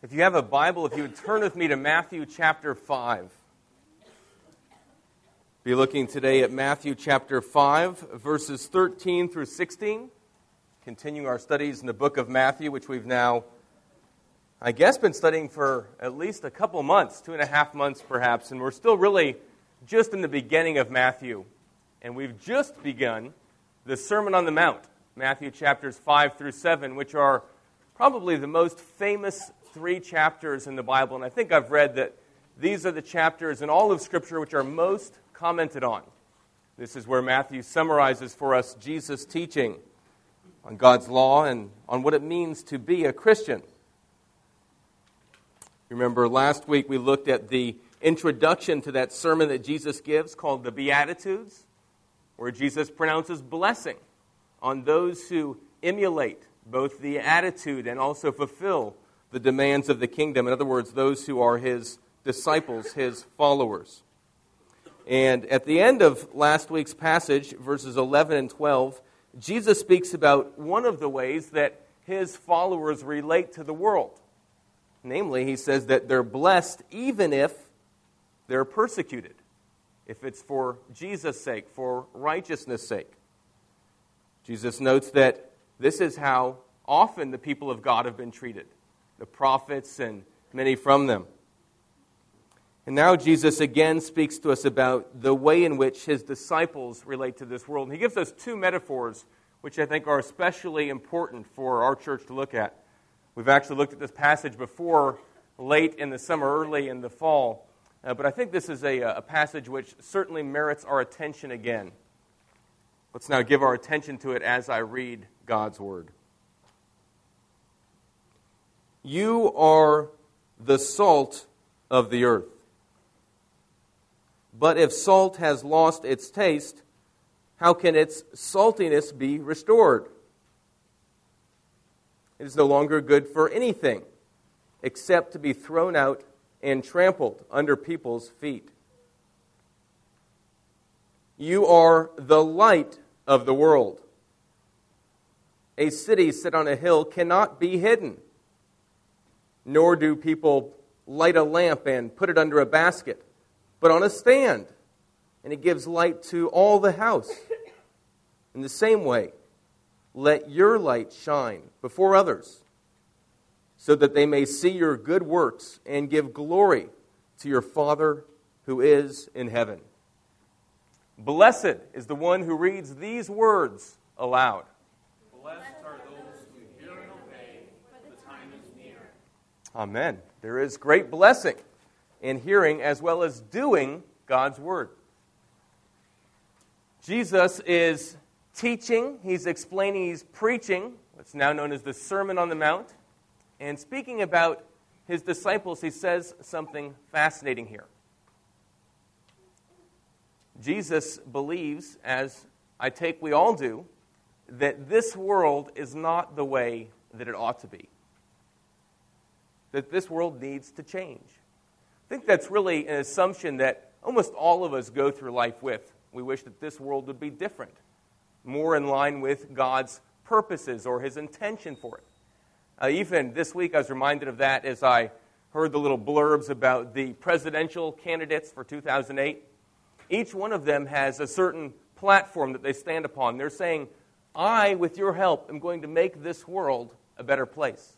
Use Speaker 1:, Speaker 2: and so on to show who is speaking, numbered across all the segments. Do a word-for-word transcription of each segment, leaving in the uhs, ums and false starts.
Speaker 1: If you have a Bible, if you would turn with me to Matthew chapter five. Be looking today at Matthew chapter five, verses thirteen through sixteen. Continuing our studies in the book of Matthew, which we've now, I guess, been studying for at least a couple months, two and a half months perhaps, and we're still really just in the beginning of Matthew. And we've just begun the Sermon on the Mount, Matthew chapters five through seven, which are probably the most famous three chapters in the Bible, and I think I've read that these are the chapters in all of Scripture which are most commented on. This is where Matthew summarizes for us Jesus' teaching on God's law and on what it means to be a Christian. Remember, last week we looked at the introduction to that sermon that Jesus gives called the Beatitudes, where Jesus pronounces blessing on those who emulate both the attitude and also fulfill the demands of the kingdom. In other words, those who are his disciples, his followers. And at the end of last week's passage, verses eleven and twelve, Jesus speaks about one of the ways that his followers relate to the world. Namely, he says that they're blessed even if they're persecuted, if it's for Jesus' sake, for righteousness' sake. Jesus notes that this is how often the people of God have been treated. The prophets and many from them. And now Jesus again speaks to us about the way in which his disciples relate to this world. And he gives us two metaphors which I think are especially important for our church to look at. We've actually looked at this passage before, late in the summer, early in the fall. Uh, but I think this is a, a passage which certainly merits our attention again. Let's now give our attention to it as I read God's Word. You are the salt of the earth. But if salt has lost its taste, how can its saltiness be restored? It is no longer good for anything except to be thrown out and trampled under people's feet. You are the light of the world. A city set on a hill cannot be hidden. Nor do people light a lamp and put it under a basket, but on a stand, and it gives light to all the house. In the same way, let your light shine before others, so that they may see your good works and give glory to your Father who is in heaven. Blessed is the one who reads these words aloud. Blessed are those who hear and obey, for the time is near. Amen. There is great blessing in hearing as well as doing God's Word. Jesus is teaching, he's explaining, he's preaching, what's now known as the Sermon on the Mount. And speaking about his disciples, he says something fascinating here. Jesus believes, as I take we all do, that this world is not the way that it ought to be. That this world needs to change. I think that's really an assumption that almost all of us go through life with. We wish that this world would be different, more in line with God's purposes or his intention for it. Uh, even this week I was reminded of that as I heard the little blurbs about the presidential candidates for two thousand eight. Each one of them has a certain platform that they stand upon. They're saying, I, with your help, am going to make this world a better place.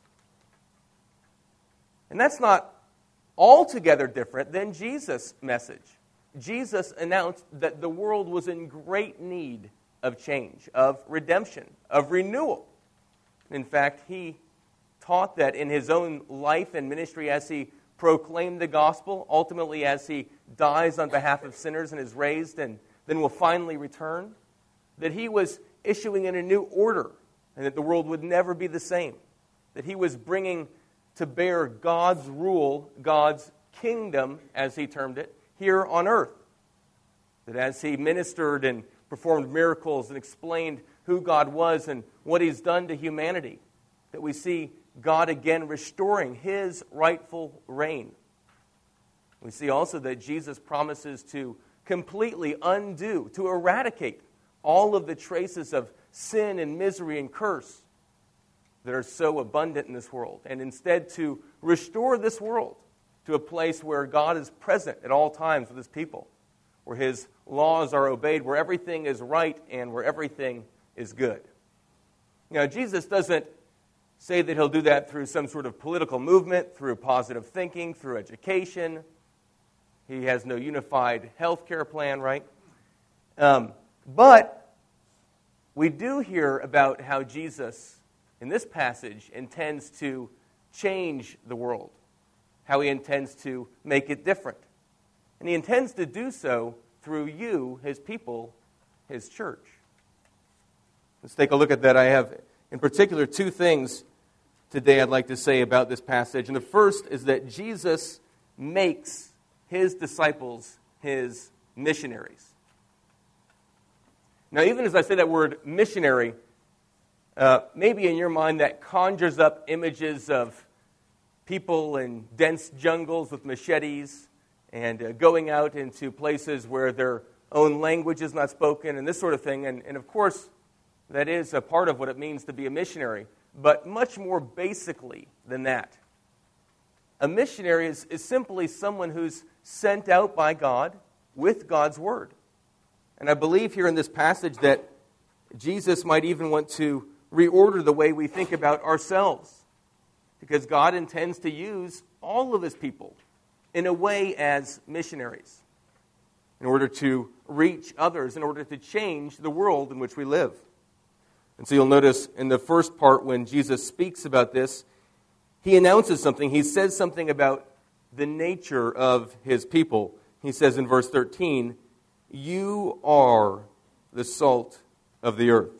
Speaker 1: And that's not altogether different than Jesus' message. Jesus announced that the world was in great need of change, of redemption, of renewal. In fact, he taught that in his own life and ministry as he proclaimed the gospel, ultimately as he dies on behalf of sinners and is raised and then will finally return, that he was issuing in a new order and that the world would never be the same, that he was bringing to bear God's rule, God's kingdom, as he termed it, here on earth. That as he ministered and performed miracles and explained who God was and what he's done to humanity, that we see God again restoring his rightful reign. We see also that Jesus promises to completely undo, to eradicate all of the traces of sin and misery and curse that are so abundant in this world, and instead to restore this world to a place where God is present at all times with his people, where his laws are obeyed, where everything is right, and where everything is good. Now, Jesus doesn't say that he'll do that through some sort of political movement, through positive thinking, through education. He has no unified health care plan, right? Um, but we do hear about how Jesus, in this passage, intends to change the world, how he intends to make it different. And he intends to do so through you, his people, his church. Let's take a look at that. I have, in particular, two things today I'd like to say about this passage. And the first is that Jesus makes his disciples his missionaries. Now, even as I say that word missionary, uh, maybe in your mind that conjures up images of people in dense jungles with machetes and uh, going out into places where their own language is not spoken and this sort of thing. And, and of course, that is a part of what it means to be a missionary, but much more basically than that. A missionary is, is simply someone who's sent out by God with God's word. And I believe here in this passage that Jesus might even want to reorder the way we think about ourselves, because God intends to use all of his people in a way as missionaries in order to reach others, in order to change the world in which we live. And so you'll notice in the first part when Jesus speaks about this, he announces something. He says something about the nature of his people. He says in verse thirteen, "You are the salt of the earth."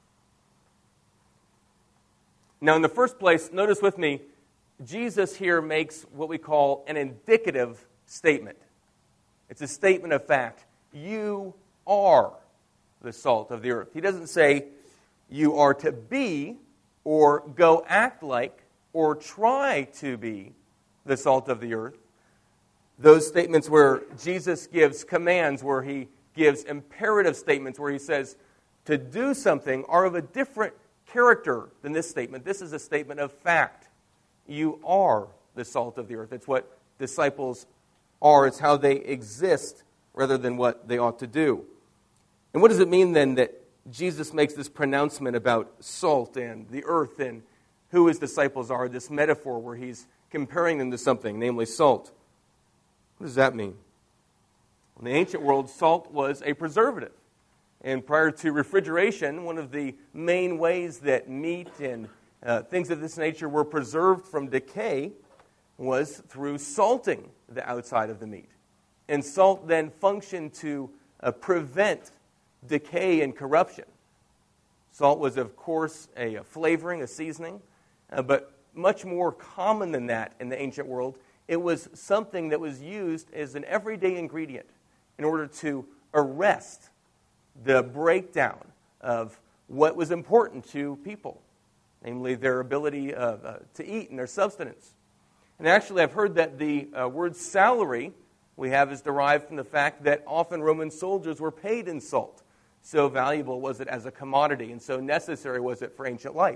Speaker 1: Now, in the first place, notice with me, Jesus here makes what we call an indicative statement. It's a statement of fact. You are the salt of the earth. He doesn't say you are to be or go act like or try to be the salt of the earth. Those statements where Jesus gives commands, where he gives imperative statements, where he says to do something, are of a different character than this statement. This is a statement of fact. You are the salt of the earth. It's what disciples are. It's how they exist rather than what they ought to do. And what does it mean then that Jesus makes this pronouncement about salt and the earth and who his disciples are, this metaphor where he's comparing them to something, namely salt? What does that mean? In the ancient world, salt was a preservative. And prior to refrigeration, one of the main ways that meat and uh, things of this nature were preserved from decay was through salting the outside of the meat. And salt then functioned to uh, prevent decay and corruption. Salt was, of course, a, a flavoring, a seasoning, uh, but much more common than that in the ancient world. It was something that was used as an everyday ingredient in order to arrest the breakdown of what was important to people, namely their ability uh, uh, to eat and their subsistence. And actually, I've heard that the uh, word salary we have is derived from the fact that often Roman soldiers were paid in salt. So valuable was it as a commodity, and so necessary was it for ancient life.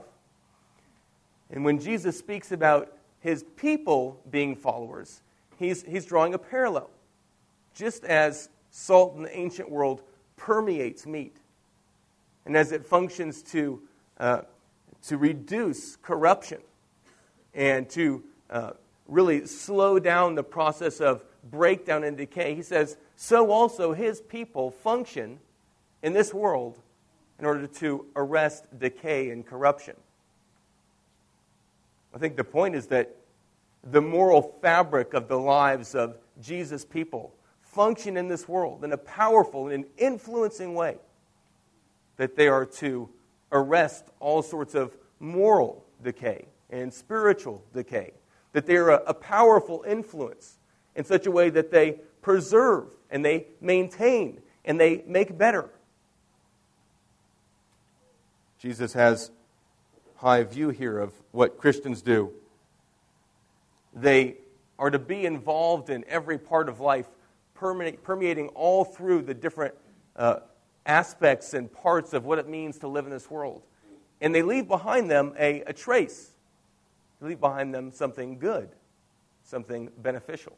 Speaker 1: And when Jesus speaks about his people being followers, he's, he's drawing a parallel. Just as salt in the ancient world permeates meat, and as it functions to, uh, to reduce corruption and to uh, really slow down the process of breakdown and decay, he says, so also his people function in this world in order to arrest decay and corruption. I think the point is that the moral fabric of the lives of Jesus' people function in this world in a powerful and influencing way, that they are to arrest all sorts of moral decay and spiritual decay, that they are a, a powerful influence in such a way that they preserve and they maintain and they make better. Jesus has high view here of what Christians do. They are to be involved in every part of life, permeating all through the different uh, aspects and parts of what it means to live in this world. And they leave behind them a, a trace, leave behind them something good, something beneficial.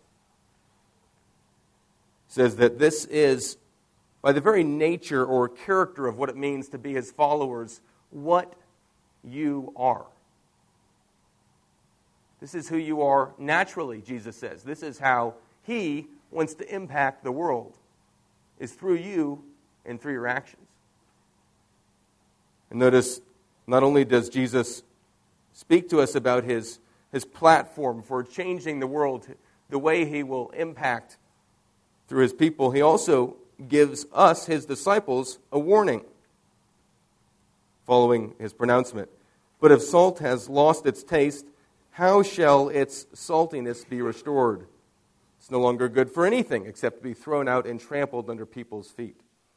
Speaker 1: It says that this is, by the very nature or character of what it means to be his followers, what you are. This is who you are naturally, Jesus says. This is how he wants to impact the world, is through you and through your actions. And notice, not only does Jesus speak to us about his, his platform for changing the world, the way he will impact through his people, he also gives us, his disciples, a warning following his pronouncement. But if salt has lost its taste, how shall its saltiness be restored? It's no longer good for anything except to be thrown out and trampled under people's feet.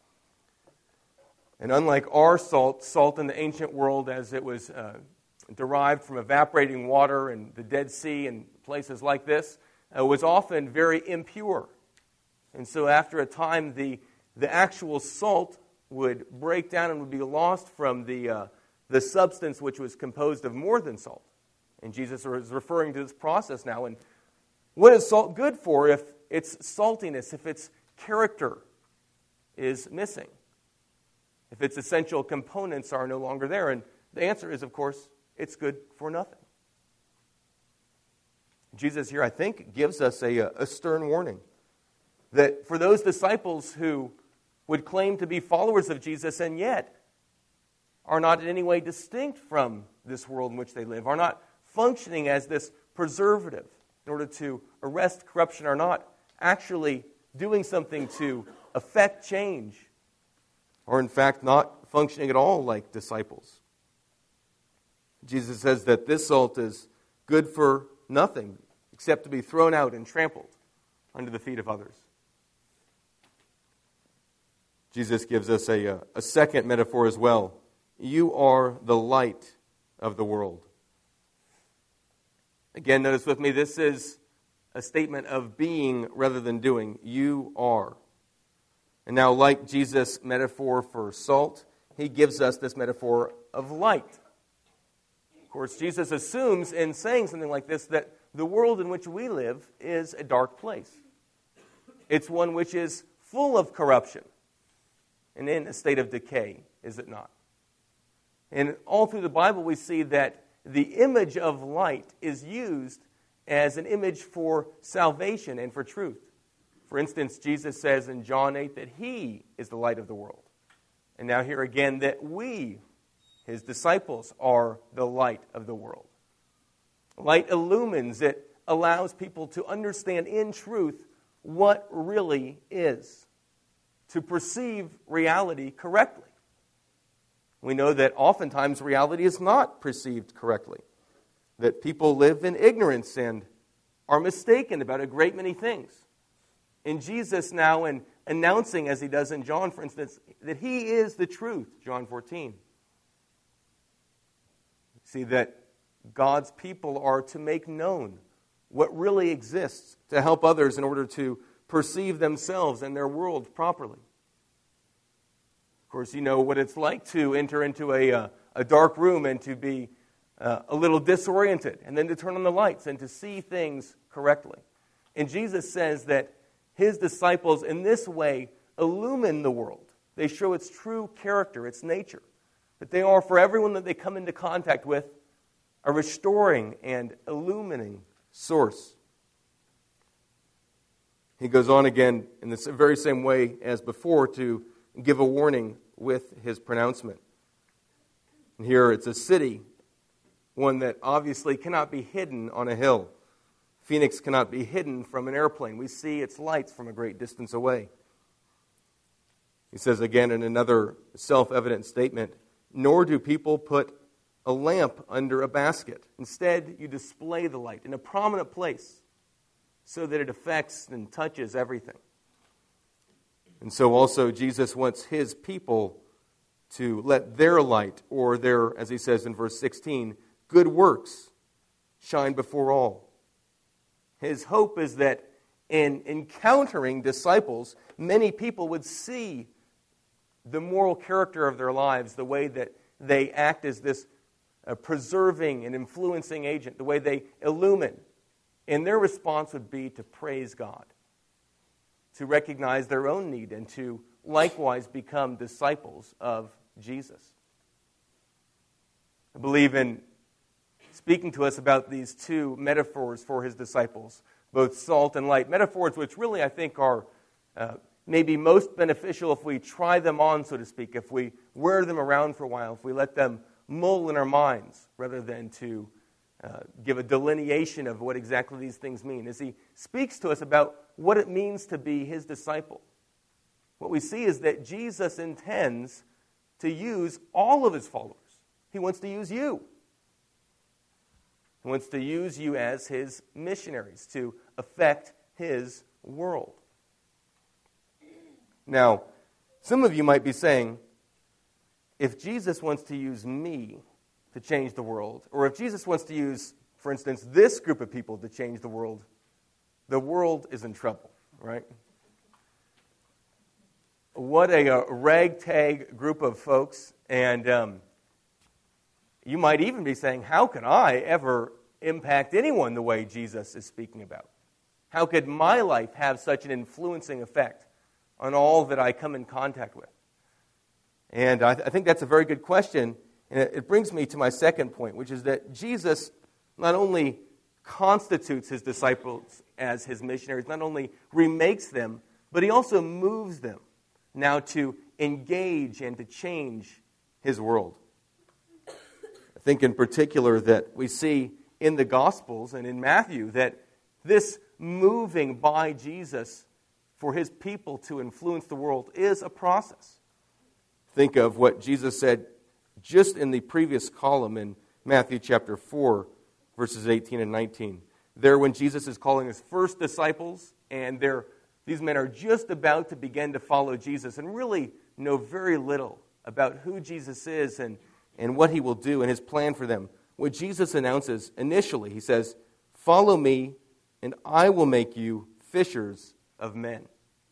Speaker 1: And unlike our salt, salt in the ancient world, as it was uh, derived from evaporating water and the Dead Sea and places like this, uh, was often very impure. And so after a time, the, the actual salt would break down and would be lost from the, uh, the substance which was composed of more than salt. And Jesus is referring to this process now. And what is salt good for if its saltiness, if its character is missing? If its essential components are no longer there? And the answer is, of course, it's good for nothing. Jesus here, I think, gives us a, a stern warning that for those disciples who would claim to be followers of Jesus and yet are not in any way distinct from this world in which they live, are not functioning as this preservative in order to arrest corruption, are not actually doing something to affect change, or in fact not functioning at all like disciples. Jesus says that this salt is good for nothing except to be thrown out and trampled under the feet of others. Jesus gives us a, a second metaphor as well. You are the light of the world. Again, notice with me, this is a statement of being rather than doing. You are. And now, like Jesus' metaphor for salt, he gives us this metaphor of light. Of course, Jesus assumes in saying something like this that the world in which we live is a dark place. It's one which is full of corruption and in a state of decay, is it not? And all through the Bible we see that the image of light is used as an image for salvation and for truth. For instance, Jesus says in John eight that he is the light of the world. And now here again that we, his disciples, are the light of the world. Light illumines, it allows people to understand in truth what really is, to perceive reality correctly. We know that oftentimes reality is not perceived correctly, that people live in ignorance and are mistaken about a great many things. And Jesus now, in announcing, as he does in John, for instance, that he is the truth, John fourteen. See that God's people are to make known what really exists, to help others in order to perceive themselves and their world properly. Of course, you know what it's like to enter into a, uh, a dark room and to be uh, a little disoriented, and then to turn on the lights and to see things correctly. And Jesus says that his disciples in this way illumine the world. They show its true character, its nature. That they are, for everyone that they come into contact with, a restoring and illumining source. He goes on again in the very same way as before to give a warning with his pronouncement. And here it's a city, one that obviously cannot be hidden on a hill. Phoenix cannot be hidden from an airplane. We see its lights from a great distance away. He says again in another self-evident statement, nor do people put a lamp under a basket. Instead, you display the light in a prominent place so that it affects and touches everything. And so also Jesus wants his people to let their light, or their, as he says in verse sixteen, good works shine before all. His hope is that in encountering disciples, many people would see the moral character of their lives, the way that they act as this a preserving and influencing agent, the way they illumine. And their response would be to praise God, to recognize their own need, and to likewise become disciples of Jesus. I believe in speaking to us about these two metaphors for his disciples, both salt and light. Metaphors which really, I think, are uh, maybe most beneficial if we try them on, so to speak, if we wear them around for a while, if we let them mull in our minds, rather than to uh, give a delineation of what exactly these things mean. As he speaks to us about what it means to be his disciple, what we see is that Jesus intends to use all of his followers. He wants to use you. He wants to use you as his missionaries to affect his world. Now, some of you might be saying, if Jesus wants to use me to change the world, or if Jesus wants to use, for instance, this group of people to change the world, the world is in trouble, right? What a, a ragtag group of folks, and um, you might even be saying, how can I ever impact anyone the way Jesus is speaking about? How could my life have such an influencing effect on all that I come in contact with? And I, th- I think that's a very good question, and it, it brings me to my second point, which is that Jesus not only constitutes his disciples as his missionaries, not only remakes them, but he also moves them now to engage and to change his world. I think in particular that we see in the Gospels and in Matthew that this moving by Jesus for his people to influence the world is a process. Think of what Jesus said just in the previous column in Matthew chapter four, verses eighteen and nineteen. There, when Jesus is calling his first disciples, and they're, these men are just about to begin to follow Jesus and really know very little about who Jesus is and, and what he will do and his plan for them. What Jesus announces initially, he says, "Follow me, and I will make you fishers of men."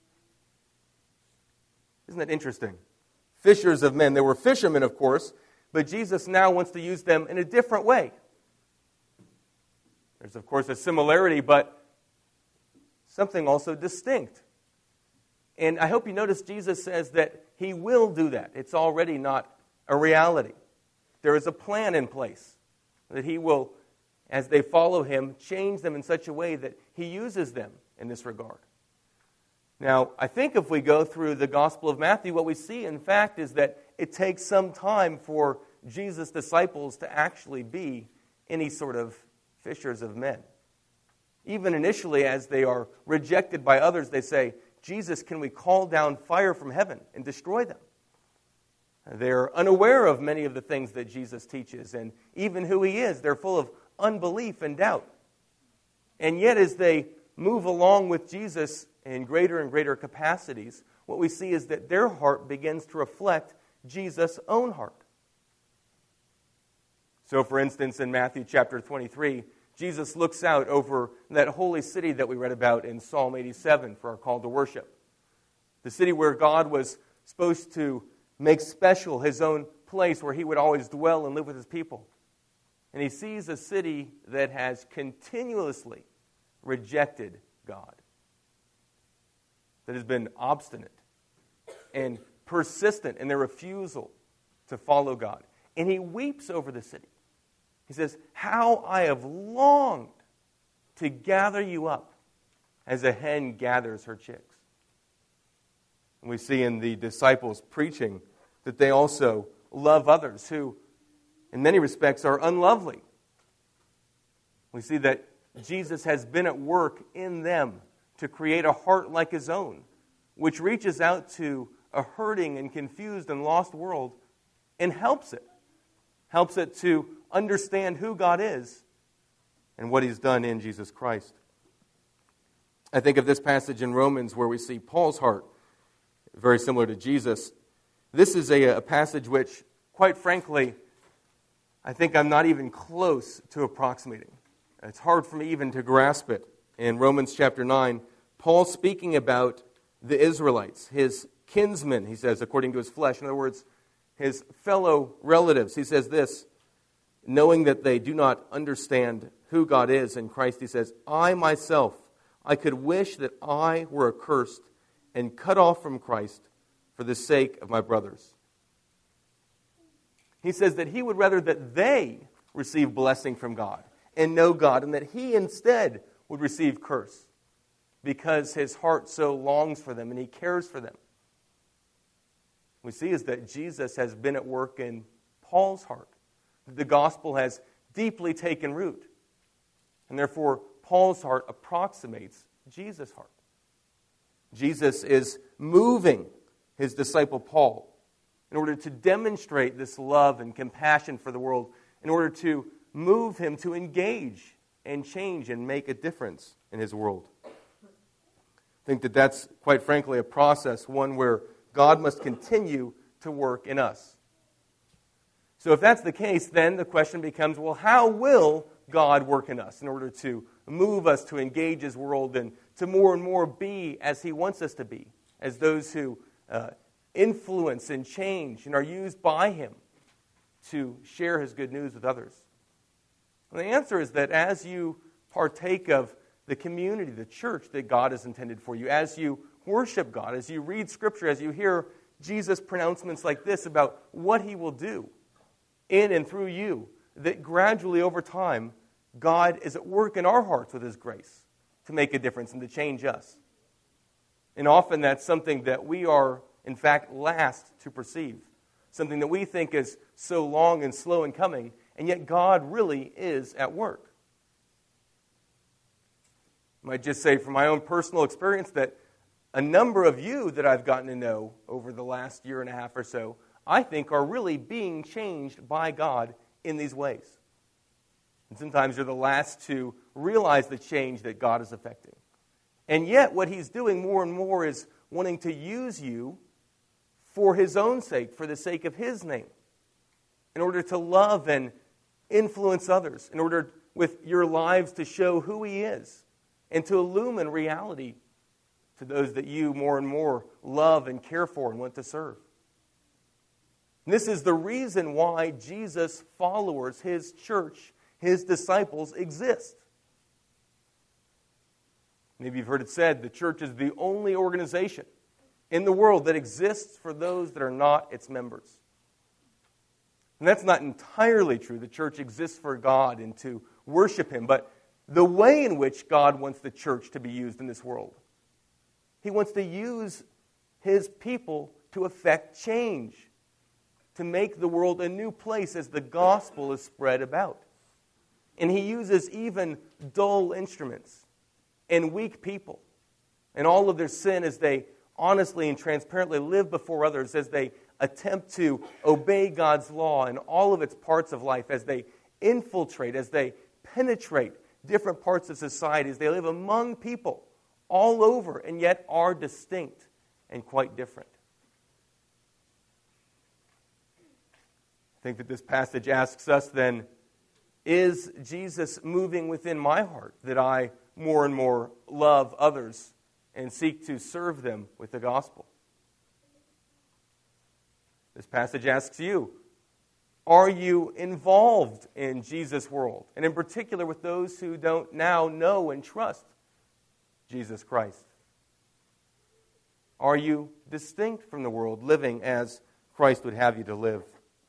Speaker 1: Isn't that interesting? Fishers of men. They were fishermen, of course, but Jesus now wants to use them in a different way. There's, of course, a similarity, but something also distinct. And I hope you notice Jesus says that he will do that. It's already not a reality. There is a plan in place that he will, as they follow him, change them in such a way that he uses them in this regard. Now, I think if we go through the Gospel of Matthew, what we see, in fact, is that it takes some time for Jesus' disciples to actually be any sort of fishers of men. Even initially, as they are rejected by others, they say, "Jesus, can we call down fire from heaven and destroy them?" They're unaware of many of the things that Jesus teaches, and even who he is. They're full of unbelief and doubt. And yet, as they move along with Jesus in greater and greater capacities, what we see is that their heart begins to reflect Jesus' own heart. So, for instance, in Matthew chapter twenty-three, Jesus looks out over that holy city that we read about in Psalm eighty-seven for our call to worship. The city where God was supposed to make special his own place where he would always dwell and live with his people. And he sees a city that has continuously rejected God, that has been obstinate and persistent in their refusal to follow God. And he weeps over the city. He says, "How I have longed to gather you up as a hen gathers her chicks." And we see in the disciples preaching that they also love others who, in many respects, are unlovely. We see that Jesus has been at work in them to create a heart like his own, which reaches out to a hurting and confused and lost world and helps it. Helps it to understand who God is and what he's done in Jesus Christ. I think of this passage in Romans where we see Paul's heart, very similar to Jesus. This is a, a passage which, quite frankly, I think I'm not even close to approximating. It's hard for me even to grasp it. In Romans chapter nine, Paul speaking about the Israelites, his kinsmen, he says, according to his flesh. In other words, his fellow relatives. He says this, knowing that they do not understand who God is in Christ, he says, I myself, I could wish that I were accursed and cut off from Christ for the sake of my brothers. He says that he would rather that they receive blessing from God and know God, and that he instead would receive curse, because his heart so longs for them and he cares for them. We see is that Jesus has been at work in Paul's heart. The gospel has deeply taken root. And therefore, Paul's heart approximates Jesus' heart. Jesus is moving his disciple Paul in order to demonstrate this love and compassion for the world, in order to move him to engage and change and make a difference in his world. I think that that's, quite frankly, a process, one where God must continue to work in us. So if that's the case, then the question becomes, well, how will God work in us in order to move us to engage his world and to more and more be as he wants us to be, as those who uh, influence and change and are used by him to share his good news with others? And the answer is that as you partake of the community, the church that God has intended for you, as you worship God, as you read Scripture, as you hear Jesus' pronouncements like this about what he will do in and through you, that gradually over time, God is at work in our hearts with his grace to make a difference and to change us. And often that's something that we are, in fact, last to perceive. Something that we think is so long and slow in coming, and yet God really is at work. I might just say from my own personal experience that a number of you that I've gotten to know over the last year and a half or so, I think are really being changed by God in these ways. And sometimes you're the last to realize the change that God is effecting. And yet what he's doing more and more is wanting to use you for his own sake, for the sake of his name, in order to love and influence others, in order with your lives to show who he is and to illumine reality to those that you more and more love and care for and want to serve. And this is the reason why Jesus' followers, his church, his disciples exist. Maybe you've heard it said, the church is the only organization in the world that exists for those that are not its members. And that's not entirely true. The church exists for God and to worship him, but the way in which God wants the church to be used in this world, he wants to use his people to effect change, to make the world a new place as the gospel is spread about. And he uses even dull instruments and weak people and all of their sin as they honestly and transparently live before others, as they attempt to obey God's law in all of its parts of life, as they infiltrate, as they penetrate different parts of society, as they live among people all over and yet are distinct and quite different. I think that this passage asks us then, is Jesus moving within my heart that I more and more love others and seek to serve them with the gospel? This passage asks you, are you involved in Jesus' world? And in particular with those who don't now know and trust Jesus Christ. Are you distinct from the world, living as Christ would have you to live?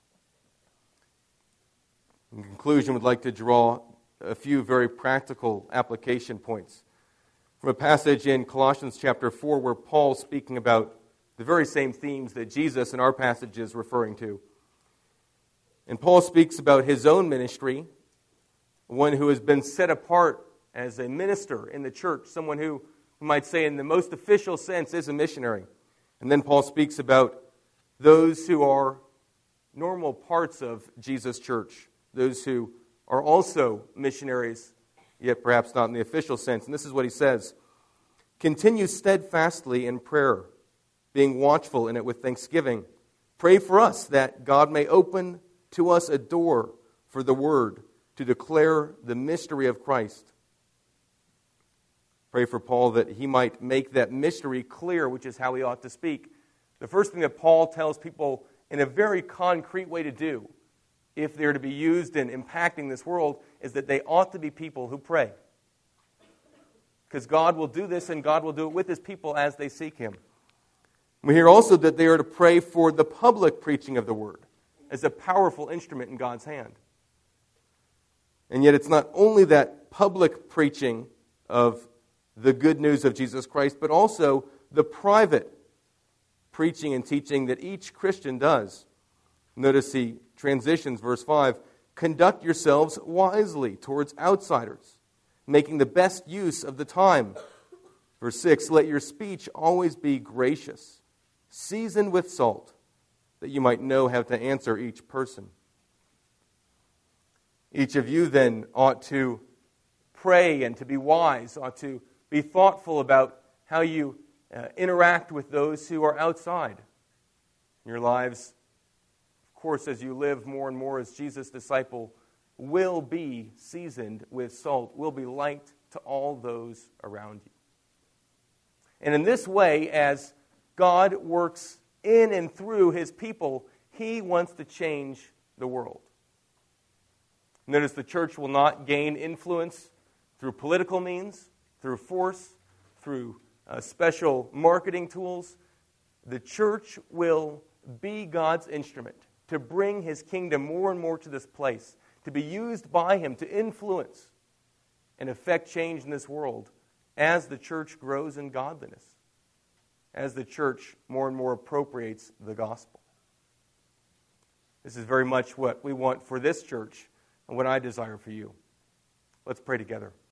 Speaker 1: In conclusion, we'd like to draw a few very practical application points from a passage in Colossians chapter four where Paul's speaking about the very same themes that Jesus in our passage is referring to. And Paul speaks about his own ministry, one who has been set apart as a minister in the church, someone who we might say in the most official sense is a missionary. And then Paul speaks about those who are normal parts of Jesus' church, those who are also missionaries, yet perhaps not in the official sense. And this is what he says: continue steadfastly in prayer, being watchful in it with thanksgiving. Pray for us that God may open to us a door for the word to declare the mystery of Christ. Pray for Paul that he might make that mystery clear, which is how he ought to speak. The first thing that Paul tells people in a very concrete way to do if they're to be used in impacting this world, is that they ought to be people who pray. Because God will do this, and God will do it with His people as they seek Him. We hear also that they are to pray for the public preaching of the Word as a powerful instrument in God's hand. And yet it's not only that public preaching of the good news of Jesus Christ, but also the private preaching and teaching that each Christian does. Notice he transitions, verse five, conduct yourselves wisely towards outsiders, making the best use of the time. Verse six, let your speech always be gracious, seasoned with salt, that you might know how to answer each person. Each of you then ought to pray and to be wise, ought to be thoughtful about how you uh, interact with those who are outside in your lives. Of course, as you live more and more as Jesus' disciple, will be seasoned with salt, will be light to all those around you. And in this way, as God works in and through His people, He wants to change the world. Notice the church will not gain influence through political means, through force, through uh, special marketing tools. The church will be God's instrument to bring His kingdom more and more to this place, to be used by Him to influence and affect change in this world as the church grows in godliness, as the church more and more appropriates the gospel. This is very much what we want for this church and what I desire for you. Let's pray together.